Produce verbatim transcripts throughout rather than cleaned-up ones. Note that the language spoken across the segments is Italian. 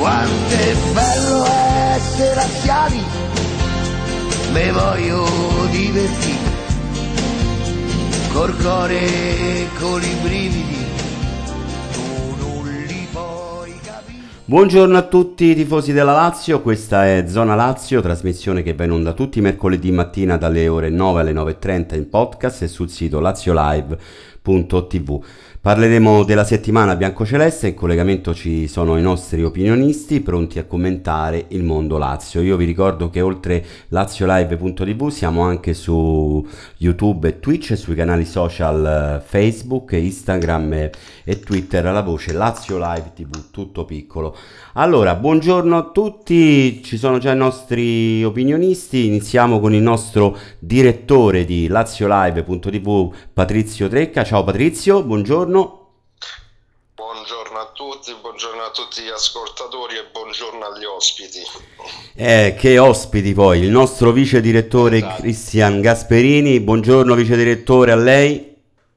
Quanto è bello essere anziani, me voglio divertire, col cuore e con i brividi, tu non li puoi capire. Buongiorno a tutti i tifosi della Lazio, questa è Zona Lazio, trasmissione che va in onda tutti i mercoledì mattina dalle ore nove alle nove e trenta in podcast e sul sito laziolive punto tv. Parleremo della settimana biancoceleste, in collegamento ci sono i nostri opinionisti pronti a commentare il mondo Lazio. Io vi ricordo che oltre laziolive punto tv siamo anche su YouTube e Twitch e sui canali social Facebook, Instagram e, e Twitter alla voce Lazio Live tivù, tutto piccolo. Allora, buongiorno a tutti, ci sono già i nostri opinionisti, iniziamo con il nostro direttore di laziolive punto tv, Patrizio Trecca. Ciao Patrizio, buongiorno. Buongiorno a tutti, buongiorno a tutti gli ascoltatori e buongiorno agli ospiti. Eh, che ospiti poi, il nostro vice direttore Esatto. Cristian Gasperini. Buongiorno vice direttore, a lei.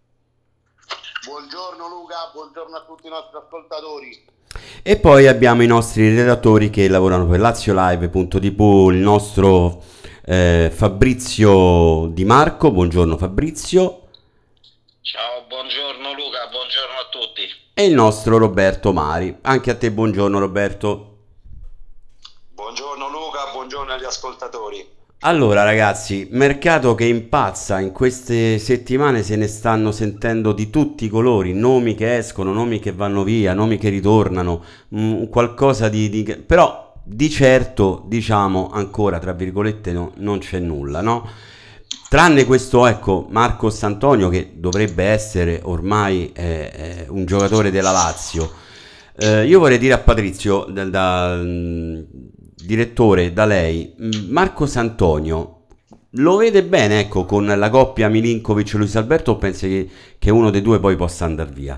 Buongiorno Luca, buongiorno a tutti i nostri ascoltatori. E poi abbiamo i nostri redattori che lavorano per laziolive punto tv, il nostro eh, Fabrizio Di Marco. Buongiorno Fabrizio. Ciao, buongiorno Luca, buongiorno a tutti. E il nostro Roberto Mari. Anche a te buongiorno Roberto. Buongiorno Luca, buongiorno agli ascoltatori. Allora ragazzi, mercato che impazza, in queste settimane se ne stanno sentendo di tutti i colori, nomi che escono, nomi che vanno via, nomi che ritornano, mh, qualcosa di, di... però di certo, diciamo, ancora tra virgolette no, non c'è nulla, no? Tranne questo, ecco, Marcos Antonio, che dovrebbe essere ormai eh, eh, un giocatore della Lazio. Eh, io vorrei dire a Patrizio, da, da mh, direttore, da lei, mh, Marcos Antonio, lo vede bene, ecco, con la coppia Milinkovic-Luis Alberto, o pensi che, che uno dei due poi possa andare via?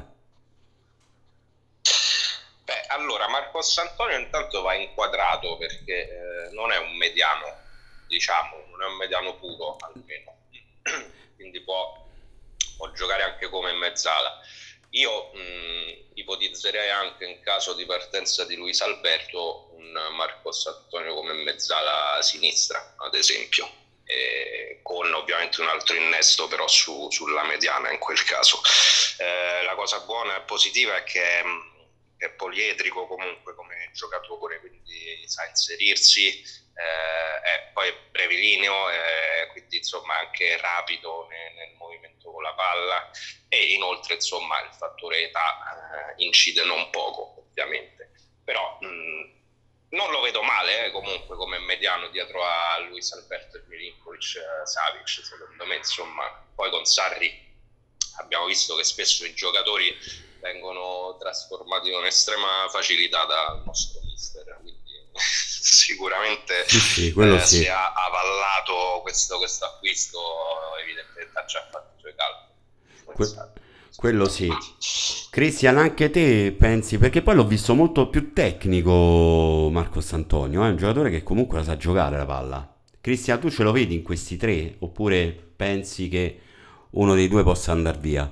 Beh, allora, Marcos Antonio intanto va inquadrato perché eh, non è un mediano, diciamo, non è un mediano puro almeno, quindi può, può giocare anche come mezzala. Io mh, ipotizzerei anche in caso di partenza di Luis Alberto un Marcos Antonio come mezzala sinistra, ad esempio, e con ovviamente un altro innesto però su, sulla mediana in quel caso. Eh, la cosa buona e positiva è che è poliedrico comunque come giocatore, quindi sa inserirsi. Eh, è poi brevilineo, eh, quindi insomma anche rapido nel, nel movimento con la palla, e inoltre insomma il fattore età eh, incide non poco ovviamente, però mh, non lo vedo male eh, comunque come mediano dietro a Luis Alberto e Milinkovic eh, Savic, secondo me insomma. Poi con Sarri abbiamo visto che spesso i giocatori vengono trasformati con estrema facilità dal nostro mister, quindi sicuramente sì, sì, quello eh, sì. se ha avallato questo, questo acquisto evidentemente ha già fatto i suoi calcoli. Que- quello sì. Cristian, anche te pensi, perché poi l'ho visto molto più tecnico Marcos Antonio, è un giocatore che comunque la sa giocare la palla. Cristian, tu ce lo vedi in questi tre oppure pensi che uno dei due possa andare via?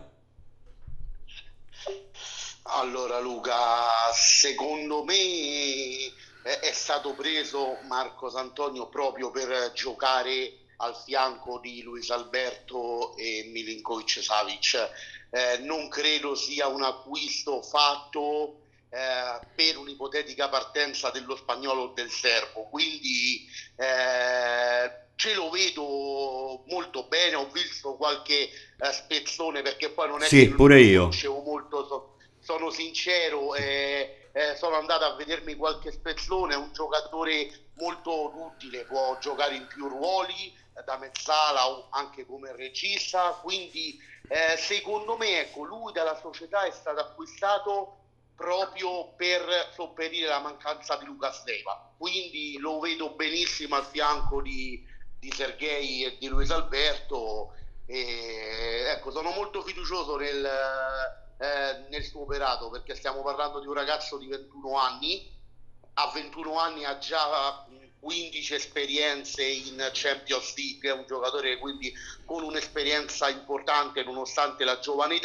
Allora Luca, secondo me è stato preso Marcos Antonio proprio per giocare al fianco di Luis Alberto e Milinkovic Savic. Eh, non credo sia un acquisto fatto eh, per un'ipotetica partenza dello spagnolo o del serbo, quindi eh, ce lo vedo molto bene. Ho visto qualche eh, spezzone, perché poi non è sì, che pure lo io conoscevo molto, so, sono sincero, eh, Eh, sono andato a vedermi qualche spezzone. È un giocatore molto utile, può giocare in più ruoli, eh, da mezzala o anche come regista, quindi eh, secondo me ecco, lui dalla società è stato acquistato proprio per sopperire la mancanza di Lucas Leiva, quindi lo vedo benissimo al fianco di, di Sergei e di Luis Alberto, e ecco, sono molto fiducioso nel Eh, nel suo operato, perché stiamo parlando di un ragazzo di ventuno anni. A ventuno anni ha già quindici esperienze in Champions League, è un giocatore quindi con un'esperienza importante nonostante la giovane età,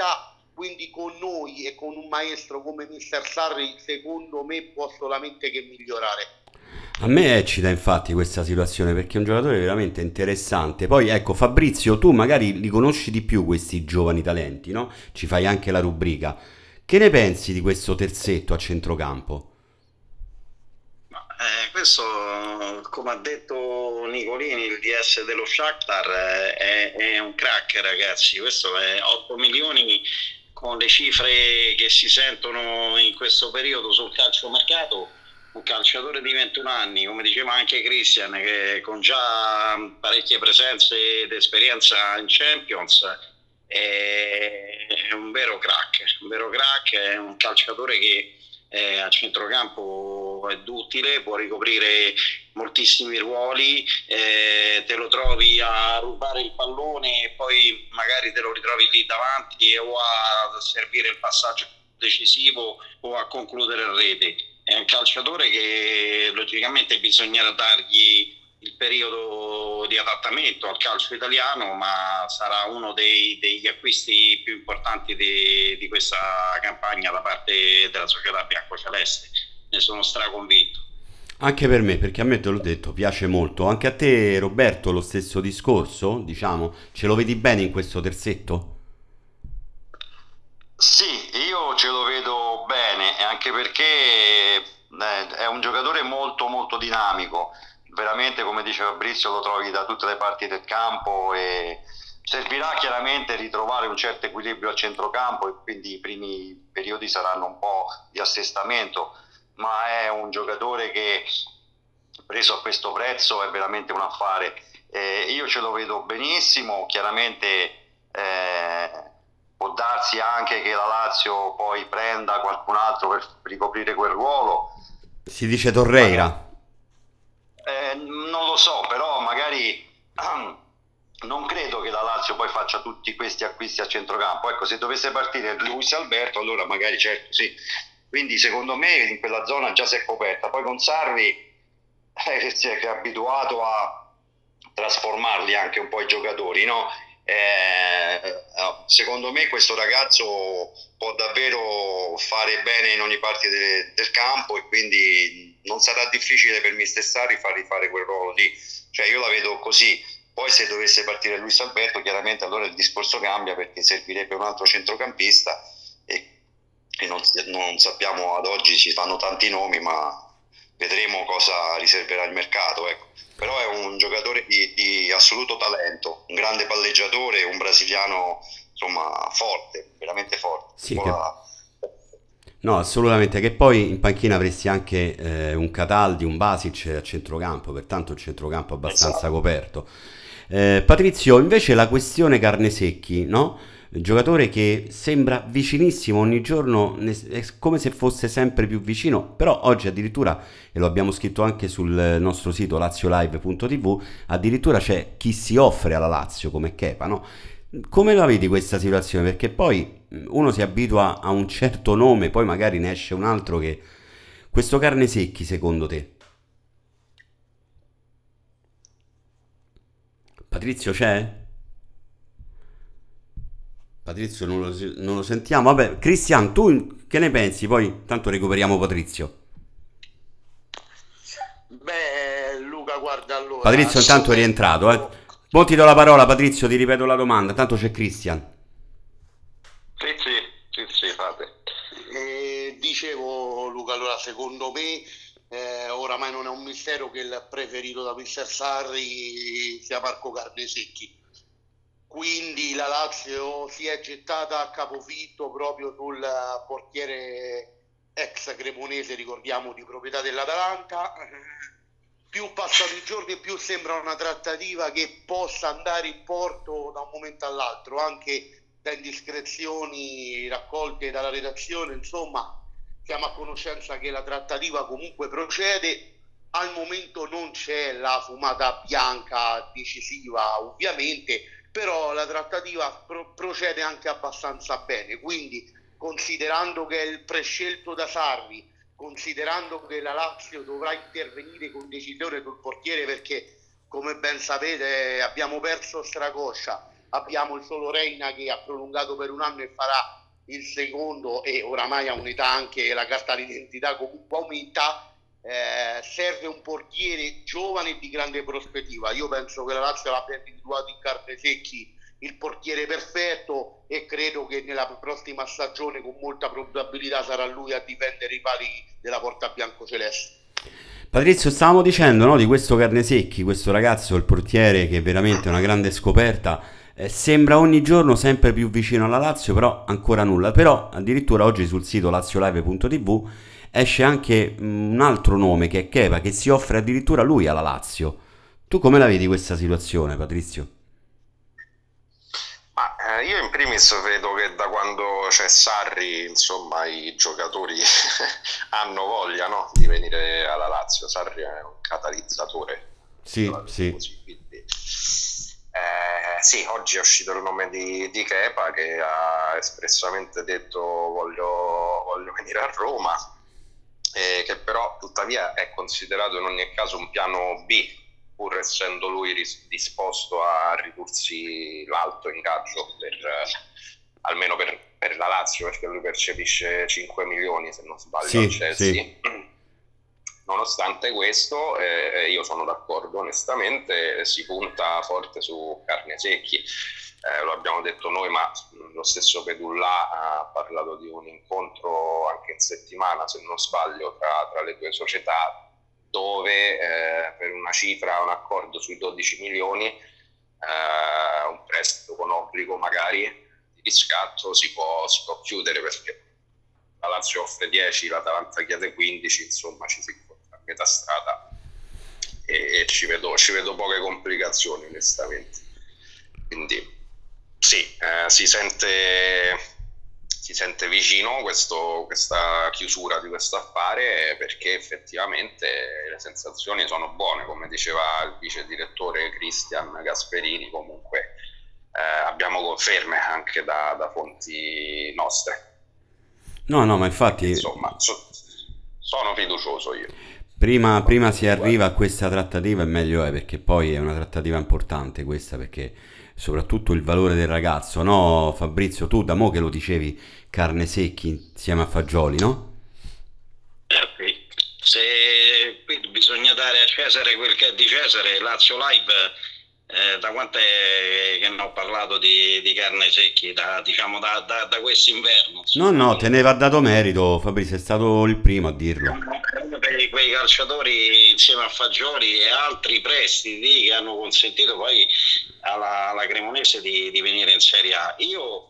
quindi con noi e con un maestro come mister Sarri secondo me può solamente che migliorare. A me eccita infatti questa situazione perché è un giocatore veramente interessante. Poi ecco Fabrizio, tu magari li conosci di più questi giovani talenti, no? Ci fai anche la rubrica. Che ne pensi di questo terzetto a centrocampo? Ma, eh, questo, come ha detto Nicolini, il D S dello Shakhtar eh, è, è un crack, ragazzi. Questo è otto milioni con le cifre che si sentono in questo periodo sul calciomercato. Un calciatore di ventuno anni, come diceva anche Christian, che con già parecchie presenze ed esperienza in Champions, è, è un vero crack, un vero crack, è un calciatore che eh, a centrocampo è duttile, può ricoprire moltissimi ruoli, eh, te lo trovi a rubare il pallone e poi magari te lo ritrovi lì davanti o a servire il passaggio decisivo o a concludere in rete. È un calciatore che logicamente bisognerà dargli il periodo di adattamento al calcio italiano, ma sarà uno dei, degli acquisti più importanti di, di questa campagna da parte della società biancoceleste. Ne sono straconvinto. Anche per me, perché a me te l'ho detto, piace molto. Anche a te, Roberto, lo stesso discorso, diciamo, ce lo vedi bene in questo terzetto? Sì, io ce lo vedo bene, anche perché eh, è un giocatore molto molto dinamico, veramente come dice Fabrizio lo trovi da tutte le parti del campo e servirà chiaramente ritrovare un certo equilibrio al centrocampo e quindi i primi periodi saranno un po' di assestamento, ma è un giocatore che preso a questo prezzo è veramente un affare. Eh, io ce lo vedo benissimo, chiaramente eh, può darsi anche che la Lazio poi prenda qualcun altro per ricoprire quel ruolo. Si dice Torreira. Eh, non lo so, però magari non credo che la Lazio poi faccia tutti questi acquisti a centrocampo. Ecco, se dovesse partire Luis Alberto, allora magari certo sì. Quindi secondo me in quella zona già si è coperta. Poi con Sarri eh, si è abituato a trasformarli anche un po' i giocatori, no? Eh, secondo me questo ragazzo può davvero fare bene in ogni parte de- del campo e quindi non sarà difficile per mister Sarri far rifare quel ruolo lì, cioè io la vedo così. Poi se dovesse partire Luis Alberto chiaramente allora il discorso cambia perché servirebbe un altro centrocampista e, e non, non sappiamo, ad oggi si fanno tanti nomi ma vedremo cosa riserverà il mercato, ecco. Però è un giocatore di, di assoluto talento, un grande palleggiatore, un brasiliano insomma forte, veramente forte. Sì, che... No, assolutamente, che poi in panchina avresti anche eh, un Cataldi, un Basic a centrocampo, pertanto il centrocampo abbastanza esatto. coperto. Eh, Patrizio, invece la questione Carnesecchi, no? Il giocatore che sembra vicinissimo ogni giorno, è come se fosse sempre più vicino, però oggi addirittura, e lo abbiamo scritto anche sul nostro sito laziolive punto tv, addirittura c'è chi si offre alla Lazio come Kepa, no? Come la vedi questa situazione? Perché poi uno si abitua a un certo nome, poi magari ne esce un altro che... Questo Carnesecchi, secondo te? Patrizio c'è? Patrizio non lo, non lo sentiamo. Vabbè, Cristian, tu che ne pensi? Poi tanto recuperiamo Patrizio. Beh, Luca, guarda, allora... Patrizio intanto è rientrato, eh. Mo ti do la parola, Patrizio, ti ripeto la domanda, tanto c'è Cristian. Sì, sì, sì, sì, fate. Eh, dicevo, Luca, allora secondo me eh, oramai non è un mistero che il preferito da mister Sarri sia Marco Carnesecchi. Quindi la Lazio si è gettata a capofitto proprio sul portiere ex cremonese, ricordiamo, di proprietà dell'Atalanta. Più passano i giorni più sembra una trattativa che possa andare in porto da un momento all'altro, anche da indiscrezioni raccolte dalla redazione, insomma siamo a conoscenza che la trattativa comunque procede. Al momento non c'è la fumata bianca decisiva ovviamente, però la trattativa pro- procede anche abbastanza bene, quindi considerando che è il prescelto da Sarri, considerando che la Lazio dovrà intervenire con decisione sul portiere perché come ben sapete abbiamo perso Stracoscia, abbiamo il solo Reina che ha prolungato per un anno e farà il secondo, e oramai a un'età anche la carta d'identità comunque aumenta, eh, serve un portiere giovane e di grande prospettiva. Io penso che la Lazio l'abbia individuato in Carnesecchi il portiere perfetto, e credo che nella prossima stagione con molta probabilità sarà lui a difendere i pali della porta biancoceleste. Patrizio, stavamo dicendo, no, di questo Carnesecchi, questo ragazzo, il portiere, che è veramente una grande scoperta, eh, sembra ogni giorno sempre più vicino alla Lazio, però ancora nulla. Però addirittura oggi sul sito laziolive punto tv esce anche mm, un altro nome, che è Kepa, che si offre addirittura lui alla Lazio. Tu come la vedi questa situazione, Patrizio? Ma eh, io in primis vedo che da quando c'è Sarri, insomma, i giocatori hanno voglia, no, di venire alla Lazio. Sarri è un catalizzatore. Sì, sì. Così, quindi, eh, sì, oggi è uscito il nome di, di Kepa, che ha espressamente detto voglio, voglio venire a Roma, eh, che però tuttavia è considerato in ogni caso un piano B, pur essendo lui ris- disposto a ridursi l'alto ingaggio per, eh, almeno per, per la Lazio, perché lui percepisce cinque milioni se non sbaglio Sì, al Chelsea. sì. Nonostante questo, eh, io sono d'accordo, onestamente si punta forte su Carnesecchi. Eh, lo abbiamo detto noi, ma lo stesso Pedulla ha parlato di un incontro anche in settimana, se non sbaglio, tra, tra le due società, dove eh, per una cifra, un accordo sui dodici milioni, eh, un prestito con obbligo magari di riscatto si può, si può chiudere, perché la Lazio offre dieci, l'Atalanta chiede quindici, insomma ci si incontra a metà strada e, e ci, vedo, ci vedo poche complicazioni onestamente. Quindi sì, eh, si sente... si sente vicino questo, questa chiusura di questo affare, perché effettivamente le sensazioni sono buone, come diceva il vice direttore Cristian Gasperini. Comunque eh, abbiamo conferme anche da, da fonti nostre. No, no, ma infatti... Insomma, so, sono fiducioso io. Prima, prima si arriva a questa trattativa e meglio è, perché poi è una trattativa importante questa, perché soprattutto il valore del ragazzo, no Fabrizio? Tu da mo che lo dicevi, Carnesecchi insieme a Fagioli, no? Eh, se qui bisogna dare a Cesare quel che è di Cesare, Lazio Live, eh, da quanto è che ne ho parlato di, di Carnesecchi, da, diciamo da, da, da quest'inverno. No, no, te ne va dato merito, Fabrizio, è stato il primo a dirlo. Per quei calciatori insieme a Fagioli e altri prestiti che hanno consentito poi alla, alla Cremonese di, di venire in Serie A. Io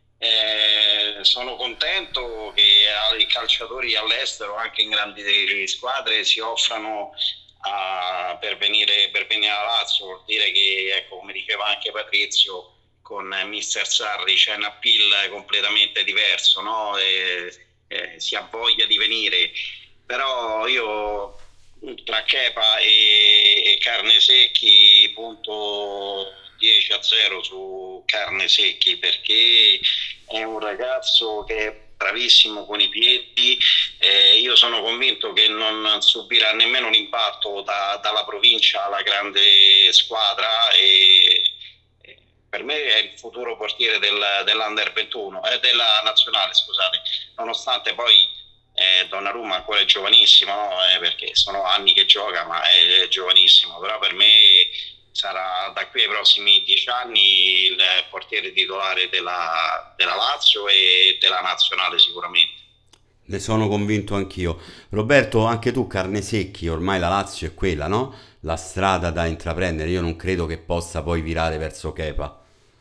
eh, sono contento che i calciatori all'estero, anche in grandi squadre, si offrano a, per, venire, per venire alla Lazio. Vuol dire che, ecco, come diceva anche Patrizio, con mister Sarri c'è un appeal completamente diverso, no? E, eh, si ha voglia di venire. Però io tra Kepa e, e Carnesecchi punto dieci a zero su Carnesecchi, perché è un ragazzo che è bravissimo con i piedi, eh, io sono convinto che non subirà nemmeno l'impatto da, dalla provincia alla grande squadra, e, e per me è il futuro portiere del, dell'Under ventuno, eh, della nazionale, scusate, nonostante poi Eh, Donnarumma ancora è giovanissimo, no? eh, perché sono anni che gioca, ma è, è giovanissimo, però per me sarà da qui ai prossimi dieci anni il portiere titolare della, della Lazio e della nazionale sicuramente. Ne sono convinto anch'io. Roberto, anche tu, Carnesecchi, ormai la Lazio è quella, no? La strada da intraprendere, io non credo che possa poi virare verso Kepa.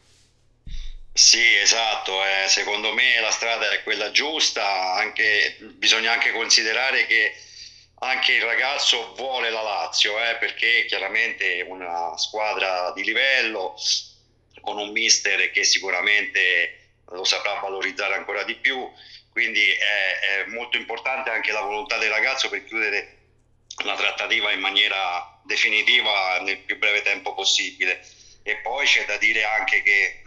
Sì, esatto, eh, secondo me la strada è quella giusta, anche, bisogna anche considerare che anche il ragazzo vuole la Lazio, eh, perché chiaramente è una squadra di livello, con un mister che sicuramente lo saprà valorizzare ancora di più, quindi è, è molto importante anche la volontà del ragazzo per chiudere la trattativa in maniera definitiva nel più breve tempo possibile. E poi c'è da dire anche che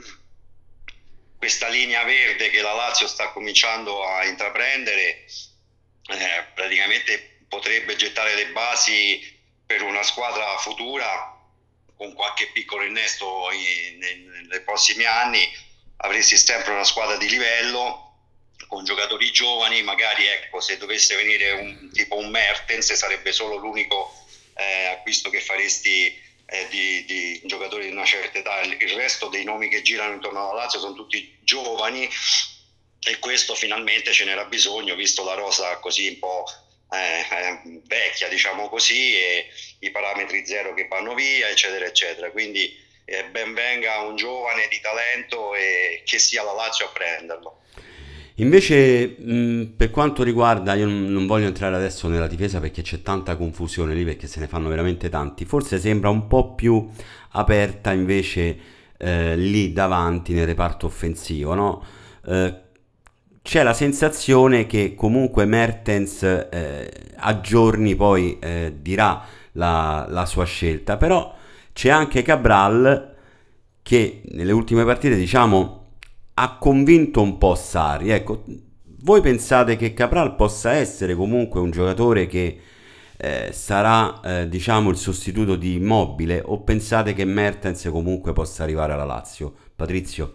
questa linea verde che la Lazio sta cominciando a intraprendere eh, praticamente potrebbe gettare le basi per una squadra futura, con qualche piccolo innesto in, in, nei prossimi anni avresti sempre una squadra di livello con giocatori giovani, magari ecco, se dovesse venire un tipo un Mertens sarebbe solo l'unico eh, acquisto che faresti eh, di, di giocatori di una certa età. Il resto dei nomi che girano intorno alla Lazio sono tutti giovani, e questo finalmente ce n'era bisogno, visto la rosa così un po' eh, eh, vecchia, diciamo così, e i parametri zero che vanno via, eccetera eccetera. Quindi eh, ben venga un giovane di talento e che sia la Lazio a prenderlo. Invece mh, per quanto riguarda, io non, non voglio entrare adesso nella difesa perché c'è tanta confusione lì, perché se ne fanno veramente tanti, forse sembra un po' più aperta invece eh, lì davanti nel reparto offensivo, no? Eh, c'è la sensazione che comunque Mertens eh, a giorni poi eh, dirà la, la sua scelta, però c'è anche Cabral che nelle ultime partite, diciamo, ha convinto un po' Sarri. Ecco, voi pensate che Cabral possa essere comunque un giocatore che eh, sarà eh, diciamo il sostituto di Immobile, o pensate che Mertens comunque possa arrivare alla Lazio? Patrizio?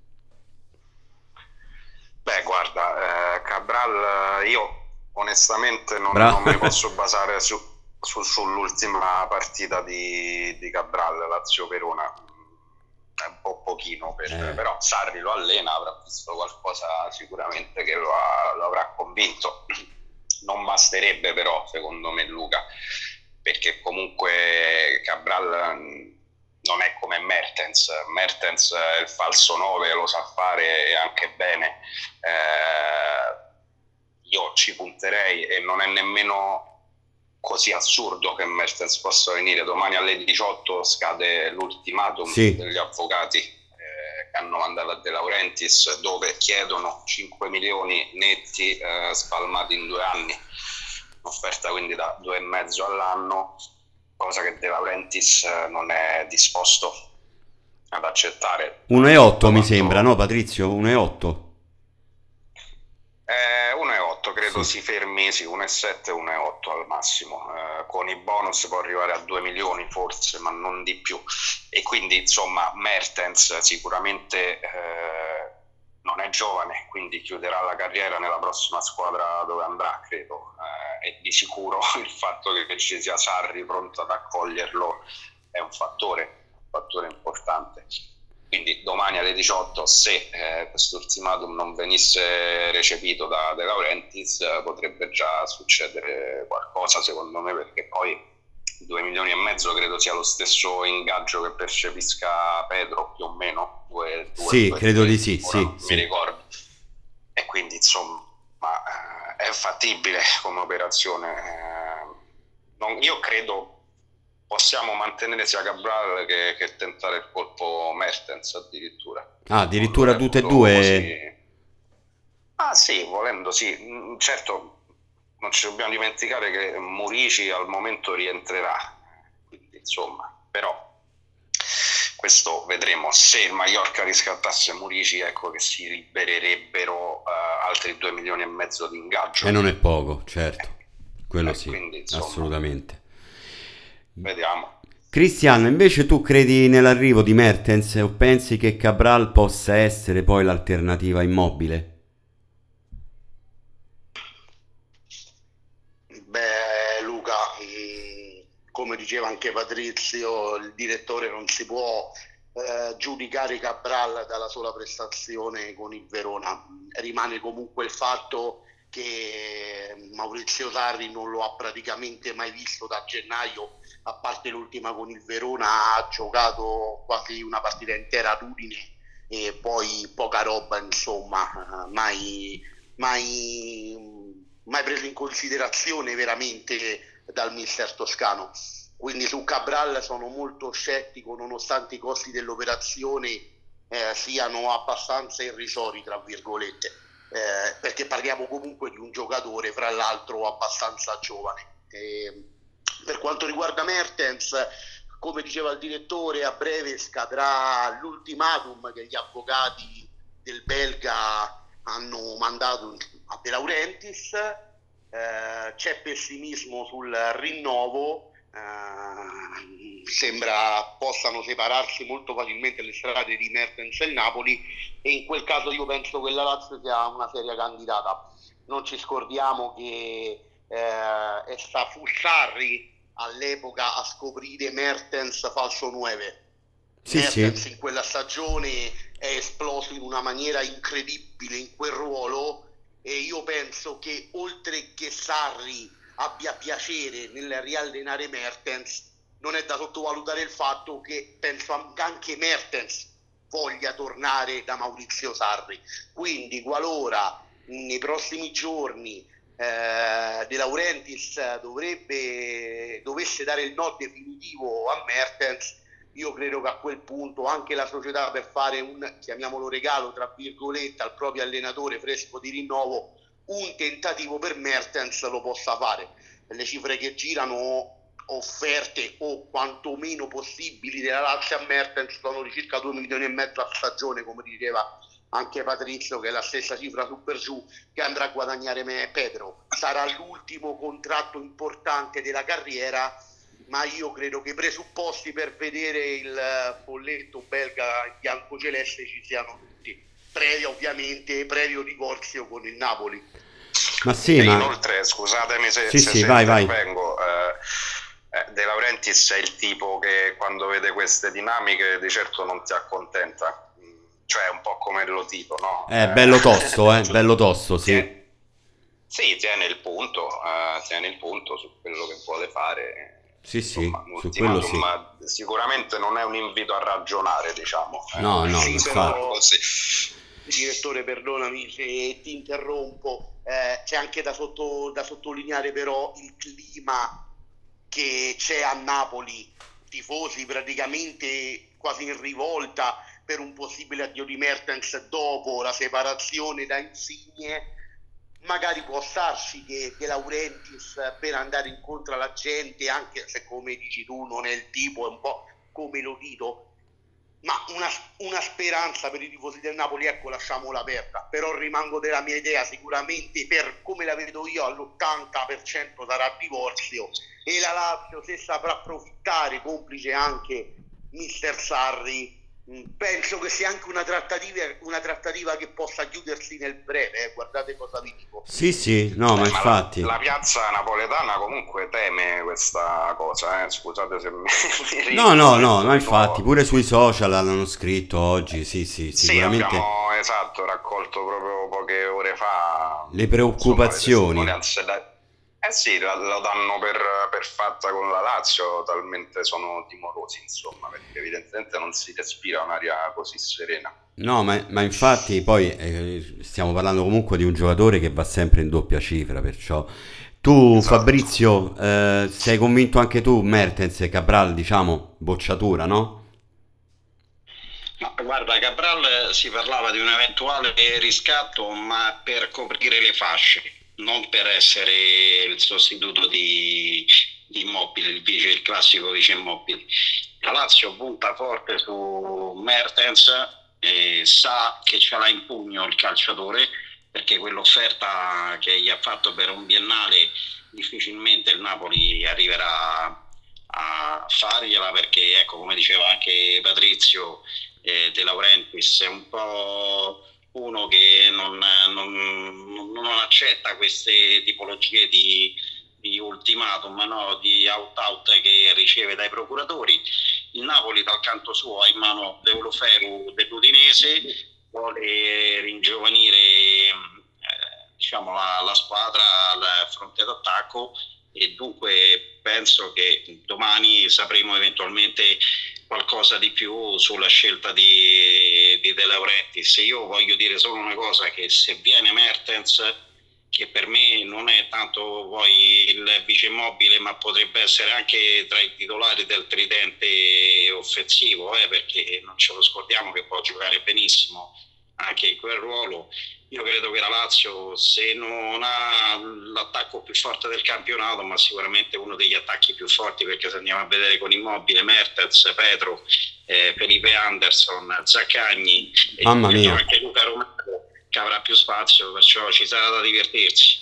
Beh, guarda, eh, Cabral, io onestamente non, Bra- non mi posso basare su, su- sull'ultima partita di, di Cabral, Lazio-Verona. È un po' pochino, per, Eh. però Sarri lo allena, avrà visto qualcosa sicuramente che lo, ha- lo avrà convinto. Non basterebbe però, secondo me, Luca, perché comunque Cabral mh, non è come Mertens. Mertens è il falso nove, lo sa fare e anche bene. Eh, io ci punterei, e non è nemmeno così assurdo che Mertens possa venire. Domani alle diciotto scade l'ultimatum Sì. degli avvocati eh, che hanno mandato a De Laurentiis, dove chiedono cinque milioni netti eh, spalmati in due anni, un'offerta quindi da due e mezzo all'anno, cosa che De Laurentiis eh, non è disposto ad accettare. uno e otto mi Quanto- sembra, no Patrizio? uno e otto. Eh, uno e otto credo Sì. si fermi, sì, uno e sette, uno e otto al massimo. Eh, con i bonus può arrivare a due milioni forse, ma non di più. E quindi insomma Mertens sicuramente eh, non è giovane, quindi chiuderà la carriera nella prossima squadra dove andrà, credo. Eh, e di sicuro il fatto che ci sia Sarri pronto ad accoglierlo è un fattore, un fattore importante. Quindi domani alle diciotto, se eh, questo ultimatum non venisse recepito da De Laurentiis, eh, potrebbe già succedere qualcosa, secondo me, perché poi due milioni e mezzo credo sia lo stesso ingaggio che percepisca Pedro, più o meno. Due, due, Sì, due, credo tre, di sì, ora sì, non sì. mi ricordo. E quindi insomma eh, è fattibile come operazione. Eh, non- io credo possiamo mantenere sia Cabral che, che tentare il colpo Mertens addirittura. Ah, addirittura Non lo tutte e reputo due? così- Ah sì, volendo sì. Mm, certo, non ci dobbiamo dimenticare che Murici al momento rientrerà, quindi insomma, però questo vedremo. Se il Mallorca riscattasse Murici, ecco che si libererebbero eh, altri due milioni e mezzo di ingaggio. E non è poco, certo. Quello Eh, sì, quindi, insomma, assolutamente. Vediamo. Cristiano, invece tu credi nell'arrivo di Mertens o pensi che Cabral possa essere poi l'alternativa Immobile? Beh, Luca, mh, come diceva anche Patrizio, il direttore non si può eh, giudicare Cabral dalla sola prestazione con il Verona. Rimane comunque il fatto che Maurizio Sarri non lo ha praticamente mai visto da gennaio, a parte l'ultima con il Verona. Ha giocato quasi una partita intera ad Udine e poi poca roba, insomma, mai, mai, mai preso in considerazione veramente dal mister toscano. Quindi su Cabral sono molto scettico, nonostante i costi dell'operazione eh, siano abbastanza irrisori, tra virgolette, eh, perché parliamo comunque di un giocatore, fra l'altro, abbastanza giovane. Eh, per quanto riguarda Mertens, come diceva il direttore, a breve scadrà l'ultimatum che gli avvocati del belga hanno mandato a De Laurentiis. Eh, c'è pessimismo sul rinnovo, Uh, sembra possano separarsi molto facilmente le strade di Mertens e il Napoli, e in quel caso io penso che la Lazio sia una seria candidata. Non ci scordiamo che eh, è sta fu Sarri all'epoca a scoprire Mertens falso nove. Sì, Mertens sì. in quella stagione è esploso in una maniera incredibile in quel ruolo, e io penso che oltre che Sarri abbia piacere nel riallenare Mertens, non è da sottovalutare il fatto che penso anche Mertens voglia tornare da Maurizio Sarri. Quindi qualora nei prossimi giorni eh, De Laurentiis dovrebbe dovesse dare il no definitivo a Mertens, io credo che a quel punto anche la società, per fare un, chiamiamolo regalo tra virgolette, al proprio allenatore fresco di rinnovo, un tentativo per Mertens lo possa fare. Le cifre che girano offerte o quantomeno possibili della Lazio a Mertens sono di circa due milioni e mezzo a stagione, come diceva anche Patrizio, che è la stessa cifra su per giù che andrà a guadagnare Pedro. Sarà l'ultimo contratto importante della carriera, ma io credo che i presupposti per vedere il folletto belga biancoceleste ci siano tutti, previo ovviamente previo divorzio con il Napoli. Ma sì, e ma... inoltre, scusatemi se, sì, se, sì, se vai, intervengo, vai. Eh, eh, De Laurentiis è il tipo che quando vede queste dinamiche di certo non ti accontenta, cioè è un po' come lo tipo, no? È bello tosto, eh, bello tosto, sì. Tiene, sì, tiene il punto, uh, tiene il punto su quello che vuole fare. Sì, sì, insomma, su quello sì. Ma sicuramente non è un invito a ragionare, diciamo. No, no, sì, però, così. Direttore, perdonami se ti interrompo, eh, c'è anche da, sotto, da sottolineare però il clima che c'è a Napoli, tifosi praticamente quasi in rivolta per un possibile addio di Mertens dopo la separazione da Insigne. Magari può starci che De Laurentiis, per andare incontro alla gente, anche se come dici tu non è il tipo, è un po' come lo dito, ma una, una speranza per i tifosi del Napoli, ecco, lasciamola aperta. Però rimango della mia idea, sicuramente per come la vedo io all'ottanta per cento sarà divorzio, e la Lazio, se saprà approfittare, complice anche mister Sarri, penso che sia anche una trattativa, una trattativa che possa chiudersi nel breve, eh. Guardate cosa vi dico. Sì, sì, no, ma Ma infatti la, la piazza napoletana comunque teme questa cosa, eh. Scusate se mi no, no, no, ma infatti pure sui social hanno scritto oggi, sì, sì, sì, sicuramente abbiamo, esatto, raccolto proprio poche ore fa le preoccupazioni. Insomma, le Eh sì, la, lo danno per, per fatta con la Lazio, talmente sono timorosi, insomma, perché evidentemente non si respira un'aria così serena. No, ma, ma infatti poi eh, stiamo parlando comunque di un giocatore che va sempre in doppia cifra, perciò tu, esatto. Fabrizio, eh, sei convinto anche tu, Mertens e Cabral, diciamo, bocciatura, no? No, guarda, Cabral si parlava di un eventuale riscatto, ma per coprire le fasce, non per essere il sostituto di, di Immobile, il, vice, il classico vice Immobile. La Lazio punta forte su Mertens e sa che ce l'ha in pugno il calciatore, perché quell'offerta che gli ha fatto per un biennale difficilmente il Napoli arriverà a fargliela, perché ecco, come diceva anche Patrizio, eh, De Laurentiis è un po' uno che non, non, non accetta queste tipologie di, di ultimatum, no? Di out-out che riceve dai procuratori. Il Napoli dal canto suo ha in mano Deulofeu dell'Udinese, vuole ringiovanire eh, diciamo la, la squadra al fronte d'attacco, e dunque penso che domani sapremo eventualmente qualcosa di più sulla scelta di, di De Laurentiis. Io voglio dire solo una cosa, che se viene Mertens, che per me non è tanto poi il vice Immobile, ma potrebbe essere anche tra i titolari del tridente offensivo, eh, perché non ce lo scordiamo che può giocare benissimo anche in quel ruolo. Io credo che la Lazio, se non ha l'attacco più forte del campionato, ma sicuramente uno degli attacchi più forti, perché se andiamo a vedere con Immobile, Mertens, Pedro, eh, Felipe Anderson, Zaccagni e Mamma mia. anche Luca Romano, che avrà più spazio, perciò ci sarà da divertirsi.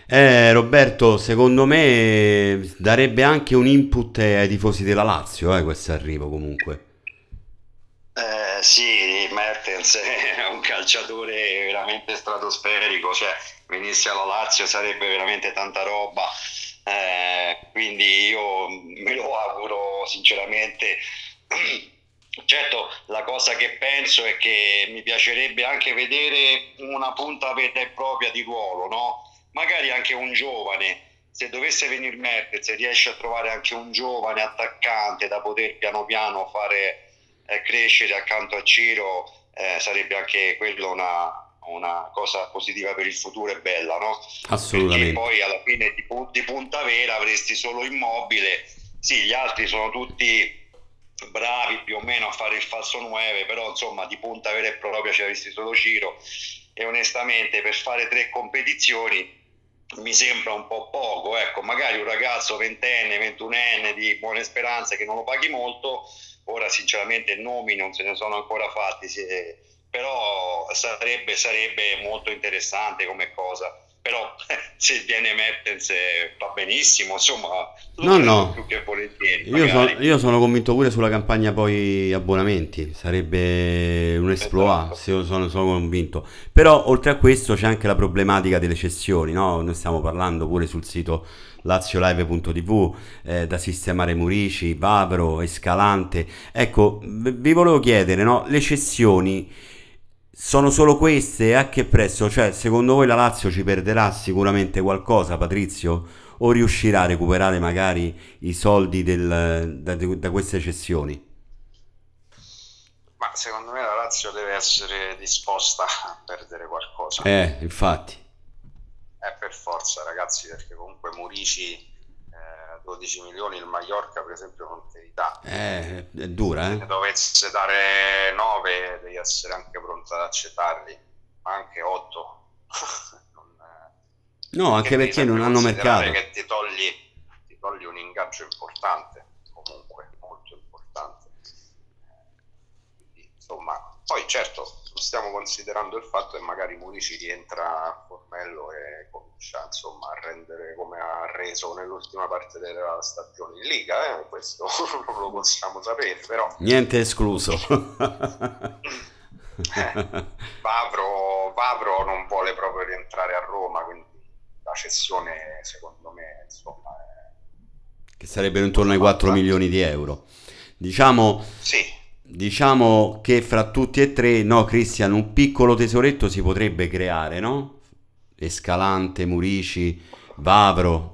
Eh, Roberto, secondo me darebbe anche un input ai tifosi della Lazio, eh, questo arrivo comunque. Eh, sì, Mertens è un calciatore veramente stratosferico, cioè venisse alla Lazio sarebbe veramente tanta roba, eh, quindi io me lo auguro sinceramente. Certo, la cosa che penso è che mi piacerebbe anche vedere una punta vera e propria di ruolo, no? Magari anche un giovane, se dovesse venire Mertens e riesce a trovare anche un giovane attaccante da poter piano piano fare eh, crescere accanto a Ciro, eh, sarebbe anche quello una, una cosa positiva per il futuro e bella, no? Assolutamente. Perché poi alla fine di, di punta vera avresti solo Immobile, sì, gli altri sono tutti bravi più o meno a fare il falso nove, però insomma di punta vera e propria ci avresti solo Ciro, e onestamente per fare tre competizioni mi sembra un po' poco, ecco, magari un ragazzo ventenne, ventunenne di buone speranze che non lo paghi molto, ora sinceramente nomi non se ne sono ancora fatti, sì, però sarebbe, sarebbe molto interessante come cosa. Però se viene Mertens va benissimo, insomma, No, no, più che volentieri. io, so- Magari. io sono convinto pure sulla campagna poi abbonamenti, sarebbe un esploit, Esatto. se io sono, sono convinto. Però oltre a questo c'è anche la problematica delle cessioni, no? Noi stiamo parlando pure sul sito laziolive punto tv, eh, da sistemare Murici, Vavro, Escalante. Ecco, v- vi volevo chiedere, no? Le cessioni sono solo queste? E a che prezzo? Cioè, secondo voi la Lazio ci perderà sicuramente qualcosa, Patrizio? O riuscirà a recuperare magari i soldi del- da, da queste cessioni? Ma secondo me la Lazio deve essere disposta a perdere qualcosa. Eh, infatti. È per forza, ragazzi, perché comunque Murici eh, dodici milioni, il Mallorca per esempio non te li dà. Eh, è dura, Se eh? ne dovesse dare nove devi essere anche pronto ad accettarli, ma anche otto. Non, eh, No, anche devi perché non sempre hanno considerare mercato. che ti togli, ti togli un ingaggio importante, comunque molto importante. Quindi, insomma, poi certo stiamo considerando il fatto che magari Murici rientra a Formello e comincia insomma a rendere come ha reso nell'ultima parte della stagione in Liga, eh? Questo non lo possiamo sapere, però Niente escluso. eh, Vavro, Vavro non vuole proprio rientrare a Roma, quindi la cessione secondo me insomma è Che sarebbero intorno ai quattro milioni di euro. Diciamo, sì. diciamo che fra tutti e tre, no, Cristian, un piccolo tesoretto si potrebbe creare, no? Escalante, Murici, Vavro.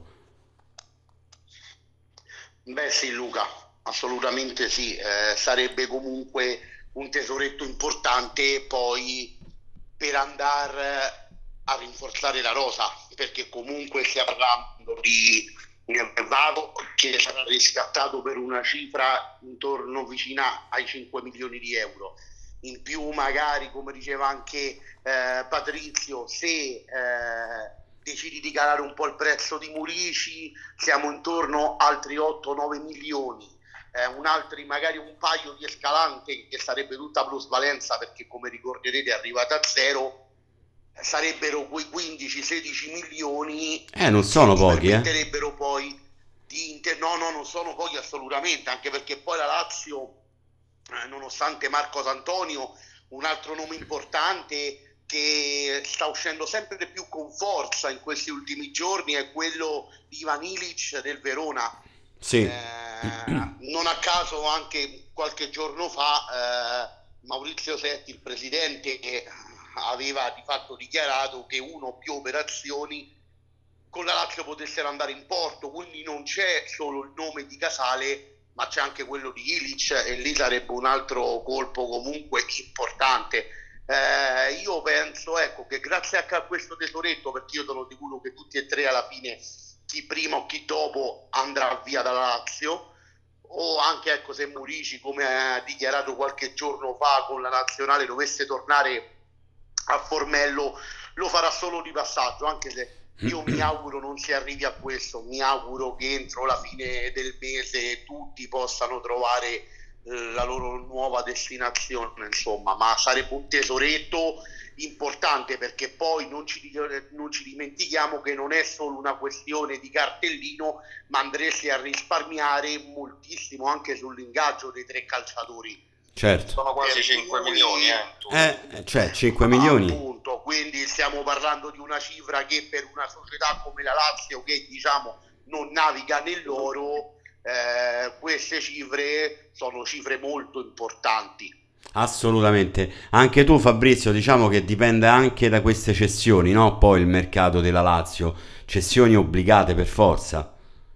Beh sì Luca, assolutamente sì, eh, sarebbe comunque un tesoretto importante poi per andare a rinforzare la rosa, perché comunque stiamo parlando di Vado che sarà riscattato per una cifra intorno vicina ai cinque milioni di euro. In più magari, come diceva anche eh, Patrizio, se eh, decidi di calare un po' il prezzo di Murici, siamo intorno altri otto nove milioni, eh, un altri magari un paio di Escalante che sarebbe tutta plusvalenza perché come ricorderete è arrivata a zero, sarebbero quei quindici sedici milioni Eh, non sono che ti pochi, eh. permetterebbero poi di inter- no no non sono pochi assolutamente, anche perché poi la Lazio eh, nonostante Marcos Antonio, un altro nome importante che sta uscendo sempre più con forza in questi ultimi giorni è quello di Ivan Ilic del Verona. Sì. Eh, non a caso anche qualche giorno fa eh, Maurizio Setti, il presidente, che aveva di fatto dichiarato che uno o più operazioni con la Lazio potessero andare in porto, quindi non c'è solo il nome di Casale ma c'è anche quello di Ilic e lì sarebbe un altro colpo comunque importante. Eh, io penso ecco che grazie a questo tesoretto, perché io sono sicuro che tutti e tre alla fine chi prima o chi dopo andrà via dalla Lazio, o anche ecco se Murici, come ha dichiarato qualche giorno fa con la nazionale, dovesse tornare a Formello, lo farà solo di passaggio, anche se io mi auguro non si arrivi a questo, mi auguro che entro la fine del mese tutti possano trovare la loro nuova destinazione, insomma, ma sarebbe un tesoretto importante, perché poi non ci, non ci dimentichiamo che non è solo una questione di cartellino, ma andresti a risparmiare moltissimo anche sull'ingaggio dei tre calciatori. Certo. Sono quasi Per cinque cui- milioni, eh. Eh, cioè cinque milioni. Appunto, quindi stiamo parlando di una cifra che per una società come la Lazio, che diciamo non naviga nell'oro, eh, queste cifre sono cifre molto importanti. Assolutamente. Anche tu, Fabrizio, diciamo che dipende anche da queste cessioni, no? Poi il mercato della Lazio, cessioni obbligate per forza.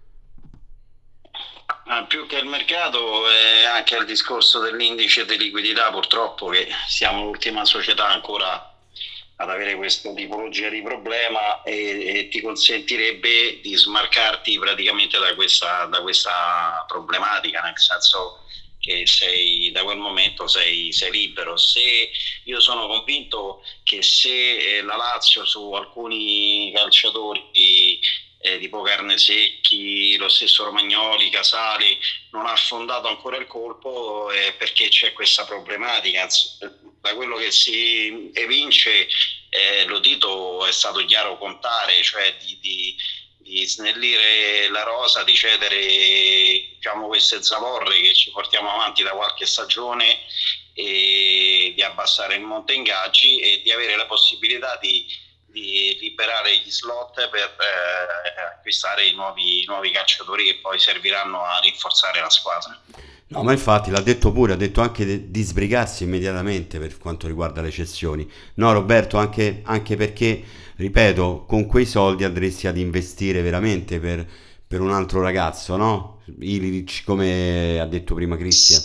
Ah, più che il mercato è anche il discorso dell'indice di liquidità, purtroppo, che siamo l'ultima società ancora ad avere questa tipologia di problema, e, e ti consentirebbe di smarcarti praticamente da questa, da questa problematica, nel senso che sei, da quel momento sei, sei libero. Se io sono convinto che se eh, la Lazio su alcuni calciatori eh, tipo Carnesecchi, lo stesso Romagnoli, Casali, non ha affondato ancora il colpo, eh, perché c'è questa problematica. Da quello che si evince, eh, lo Tito è stato chiaro contare, cioè di, di, di snellire la rosa, di cedere, diciamo, queste zavorre che ci portiamo avanti da qualche stagione, e di abbassare il monte ingaggi e di avere la possibilità di, di liberare gli slot per eh, acquistare i nuovi, i nuovi calciatori che poi serviranno a rinforzare la squadra. No, ma infatti l'ha detto pure, ha detto anche de- di sbrigarsi immediatamente per quanto riguarda le cessioni. No, Roberto, anche, anche perché, ripeto, con quei soldi andresti ad investire veramente per, per un altro ragazzo, no? Illich, come ha detto prima Cristian.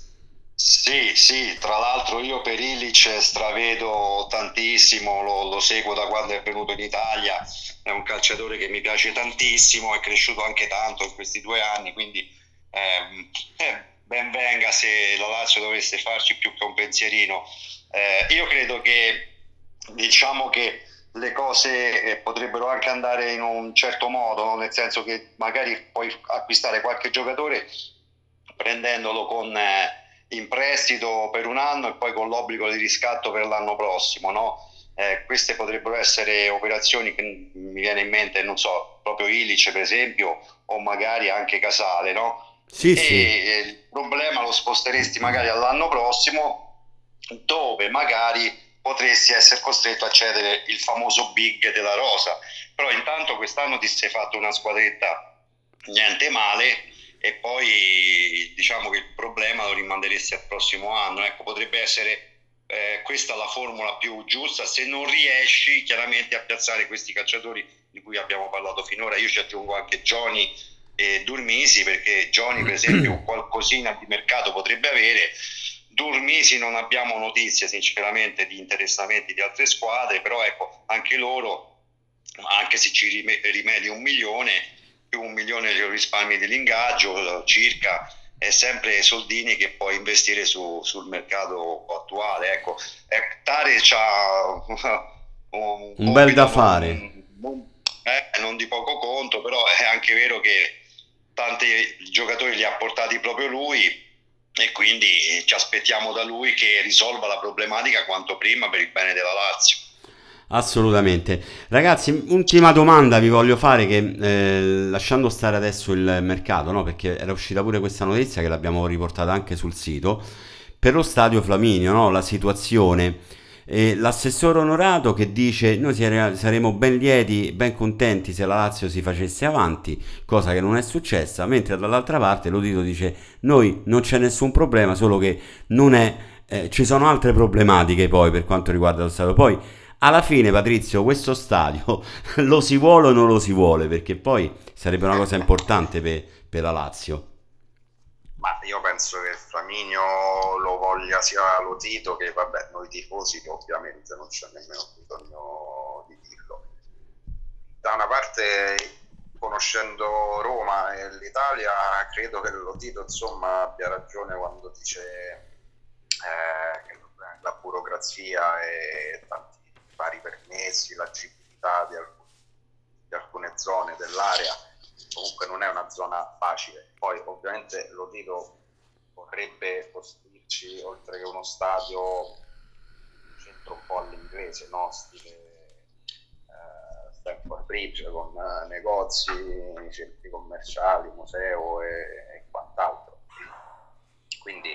Sì, sì, tra l'altro io per Illich stravedo tantissimo, lo, lo seguo da quando è venuto in Italia, è un calciatore che mi piace tantissimo, è cresciuto anche tanto in questi due anni, quindi ehm, eh, ben venga se la Lazio dovesse farci più che un pensierino. Eh, io credo che, diciamo che le cose eh, potrebbero anche andare in un certo modo, no? Nel senso che magari puoi acquistare qualche giocatore prendendolo con... Eh, in prestito per un anno e poi con l'obbligo di riscatto per l'anno prossimo, no? Eh, queste potrebbero essere operazioni che mi viene in mente, non so, proprio Illich per esempio, o magari anche Casale, no? Sì, e sì. il problema lo sposteresti magari all'anno prossimo, dove magari potresti essere costretto a cedere il famoso big della rosa, però intanto quest'anno ti sei fatto una squadretta niente male, e poi diciamo che il problema lo rimanderesti al prossimo anno. Ecco, potrebbe essere eh, questa la formula più giusta se non riesci chiaramente a piazzare questi calciatori di cui abbiamo parlato finora. Io ci aggiungo anche Johnny e Durmisi, perché Johnny per esempio qualcosina di mercato potrebbe avere. Durmisi non abbiamo notizie sinceramente di interessamenti di altre squadre, però ecco, anche loro, anche se ci rimedi un milione più un milione di risparmi dell'ingaggio circa, è sempre soldini che puoi investire su, sul mercato attuale. Ecco, Tare c'ha un, Un bel da non, fare. non, eh, non di poco conto, però è anche vero che tanti giocatori li ha portati proprio lui, e quindi ci aspettiamo da lui che risolva la problematica quanto prima per il bene della Lazio. Assolutamente. Ragazzi, ultima domanda vi voglio fare, che eh, lasciando stare adesso il mercato, no? Perché era uscita pure questa notizia che l'abbiamo riportata anche sul sito, per lo stadio Flaminio, no? La situazione, e l'assessore onorato che dice: noi sare- saremo ben lieti, ben contenti se la Lazio si facesse avanti, cosa che non è successa, mentre dall'altra parte lo Tito dice: noi non c'è nessun problema, solo che non è, eh, ci sono altre problematiche poi per quanto riguarda lo stadio. Poi alla fine, Patrizio, questo stadio lo si vuole o non lo si vuole? Perché poi sarebbe una cosa importante per, per la Lazio. Ma io penso che Flaminio lo voglia sia lo Tito che, vabbè, noi tifosi, che ovviamente non c'è nemmeno bisogno di dirlo. Da una parte, conoscendo Roma e l'Italia, credo che lo Tito, insomma, abbia ragione quando dice eh, che la burocrazia e tanti vari permessi, l'agibilità di, alc- di alcune zone dell'area comunque non è una zona facile. Poi ovviamente lo Tito vorrebbe costruirci, oltre che uno stadio, un centro un po' all'inglese, no? Stile eh, Stamford Bridge, con eh, negozi, centri commerciali, museo e, e quant'altro. Quindi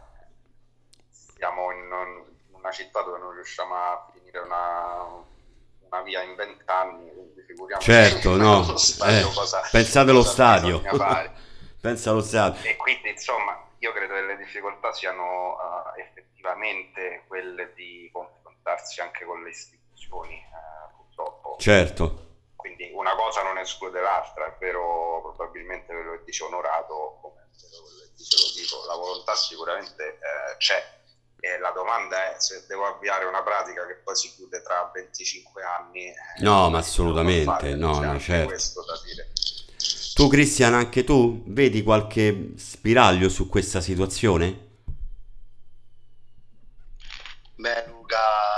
siamo in, in una città dove non riusciamo a finire una, una via in vent'anni, quindi figuriamoci. Certo, no, lo stadio, eh, cosa, pensate allo cosa stadio, bisogna fare. pensa allo stadio. E quindi insomma io credo che le difficoltà siano uh, effettivamente quelle di confrontarsi anche con le istituzioni, uh, purtroppo. Certo. Quindi una cosa non esclude l'altra, è vero probabilmente quello che dice Onorato, come è vero quello che dice Lotito, la volontà sicuramente eh, c'è. E la domanda è se devo avviare una pratica che poi si chiude tra venticinque anni. No, ma assolutamente, no, c'è no, anche certo. questo da dire. Tu, Cristian, anche tu vedi qualche spiraglio su questa situazione? Beh, Luca,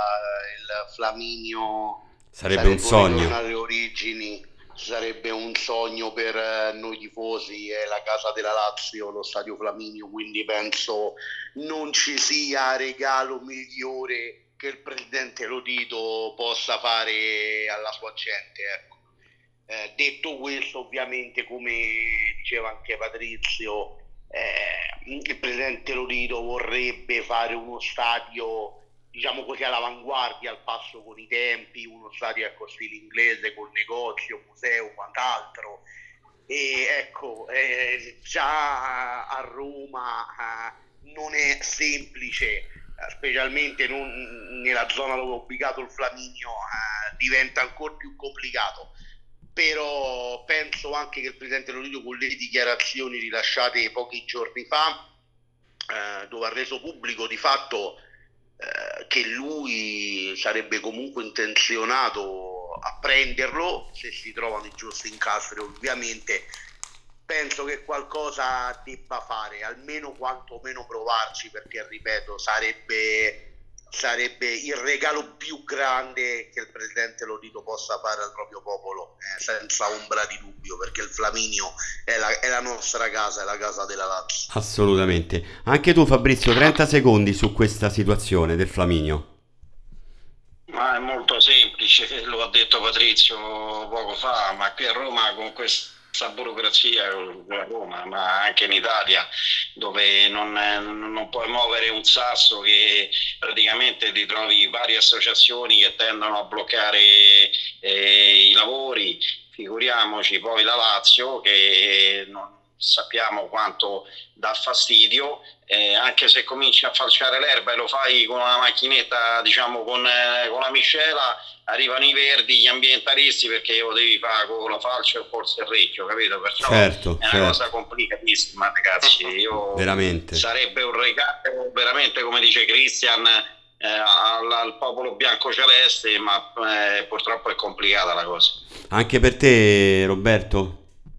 il Flaminio Sarebbe un sogno. ritornare alle origini, sarebbe un sogno per eh, noi tifosi, è la casa della Lazio, lo stadio Flaminio, quindi penso non ci sia regalo migliore che il presidente Lotito possa fare alla sua gente, ecco. Eh, detto questo, ovviamente, come diceva anche Patrizio, eh, il presidente Lotito vorrebbe fare uno stadio, diciamo così, all'avanguardia, al passo con i tempi, uno stadio ecco stile inglese, col negozio, museo, quant'altro. E ecco, eh, già a Roma eh, non è semplice, eh, specialmente non nella zona dove è ubicato il Flaminio, eh, diventa ancora più complicato. Però penso anche che il presidente Lotito, con le dichiarazioni rilasciate pochi giorni fa, eh, dove ha reso pubblico di fatto eh, che lui sarebbe comunque intenzionato a prenderlo se si trovano i giusti incastri, ovviamente, penso che qualcosa debba fare, almeno quantomeno provarci, perché ripeto, sarebbe sarebbe il regalo più grande che il presidente Lotito possa fare al proprio popolo, eh, senza ombra di dubbio, perché il Flaminio è la, è la nostra casa, è la casa della Lazio. Assolutamente. Anche tu, Fabrizio, trenta secondi su questa situazione del Flaminio. Ma è molto semplice, lo ha detto Patrizio poco fa, ma qui a Roma con questa burocrazia, a Roma, ma anche in Italia, dove non, non puoi muovere un sasso, che praticamente ti trovi varie associazioni che tendono a bloccare eh, i lavori, figuriamoci poi la Lazio, che non sappiamo quanto dà fastidio, eh, anche se cominci a falciare l'erba e lo fai con una macchinetta, diciamo con, eh, con la miscela, arrivano i verdi, gli ambientalisti, perché lo devi fare con la falce o col serrecchio, capito? Perciò certo, è una certo. cosa complicatissima, ragazzi. Io veramente. Sarebbe un regalo, veramente, come dice Cristian, eh, al, al popolo biancoceleste, ma eh, purtroppo è complicata la cosa. Anche per te, Roberto?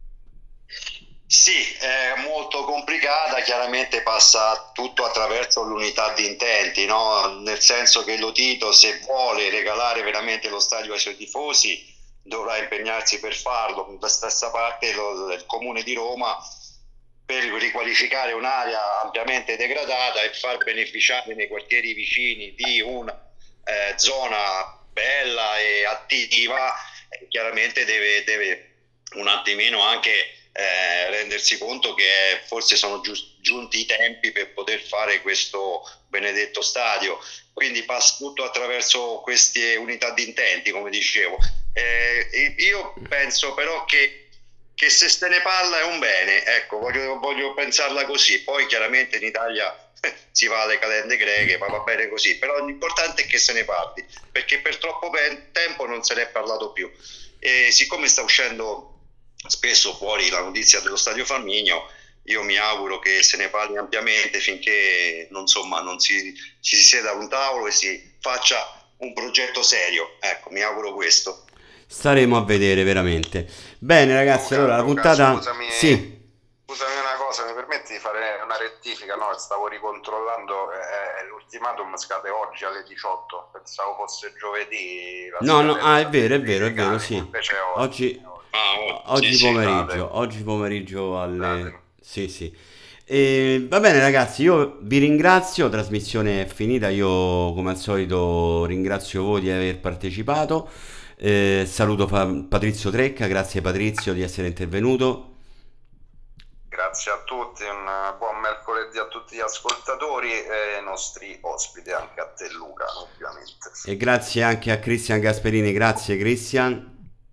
Sì, è molto complicata, chiaramente passa tutto attraverso l'unità di intenti, no? Nel senso che Lotito, se vuole regalare veramente lo stadio ai suoi tifosi, dovrà impegnarsi per farlo. Da stessa parte lo, il Comune di Roma, per riqualificare un'area ampiamente degradata e far beneficiare nei quartieri vicini di una eh, zona bella e attiva, eh, chiaramente deve, deve un attimino anche Eh, rendersi conto che forse sono giu- giunti i tempi per poter fare questo benedetto stadio. Quindi passa tutto attraverso queste unità di intenti, come dicevo. Eh, io penso però che, che se se ne parla è un bene, ecco, voglio, voglio pensarla così. Poi chiaramente in Italia si va alle calende greche, ma va bene così, però l'importante è che se ne parli, perché per troppo pe- tempo non se ne è parlato più. E siccome sta uscendo spesso fuori la notizia dello stadio Flaminio, io mi auguro che se ne parli ampiamente finché non, insomma, non si, ci si sieda a un tavolo e si faccia un progetto serio. Ecco, mi auguro questo. Staremo a vedere veramente. Bene ragazzi, Luca, allora la Luca, puntata... Scusami, Sì. scusami una cosa, mi permetti di fare una rettifica? No, stavo ricontrollando, eh, l'ultimatum scade oggi alle diciotto, pensavo fosse giovedì. La No, no, ah, è scadenza vero, è dei vero, è vero, legali, sì. invece è oggi. Oggi, Ah, oh, oggi sì, sì, pomeriggio, scusate. oggi pomeriggio alle... Scusate. Sì, sì. E va bene ragazzi, io vi ringrazio, trasmissione è finita, io come al solito ringrazio voi di aver partecipato, eh, saluto Fa- Patrizio Trecca, grazie Patrizio di essere intervenuto. Grazie a tutti, un buon mercoledì a tutti gli ascoltatori e ai nostri ospiti, anche a te Luca ovviamente. E grazie anche a Cristian Gasperini, grazie Cristian.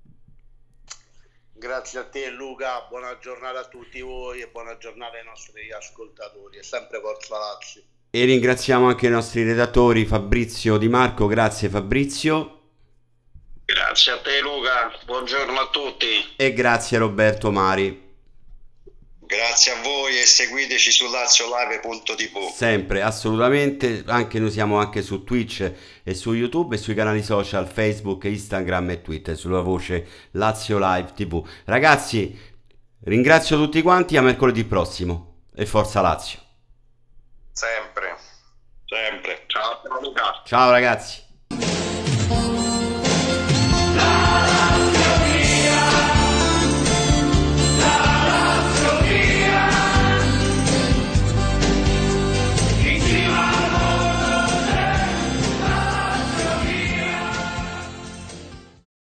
Grazie a te Luca, buona giornata a tutti voi e buona giornata ai nostri ascoltatori e sempre Forza Lazio. E ringraziamo anche i nostri redattori Fabrizio Di Marco, grazie Fabrizio. Grazie a te Luca, buongiorno a tutti. E grazie a Roberto Mari. Grazie a voi e seguiteci su laziolive punto tv. Sempre, assolutamente, anche noi siamo anche su Twitch e su YouTube e sui canali social Facebook, Instagram e Twitter, sulla voce Lazio Live tivù. Ragazzi, ringrazio tutti quanti, a mercoledì prossimo e Forza Lazio. Sempre. Sempre. Ciao Luca. Ciao ragazzi.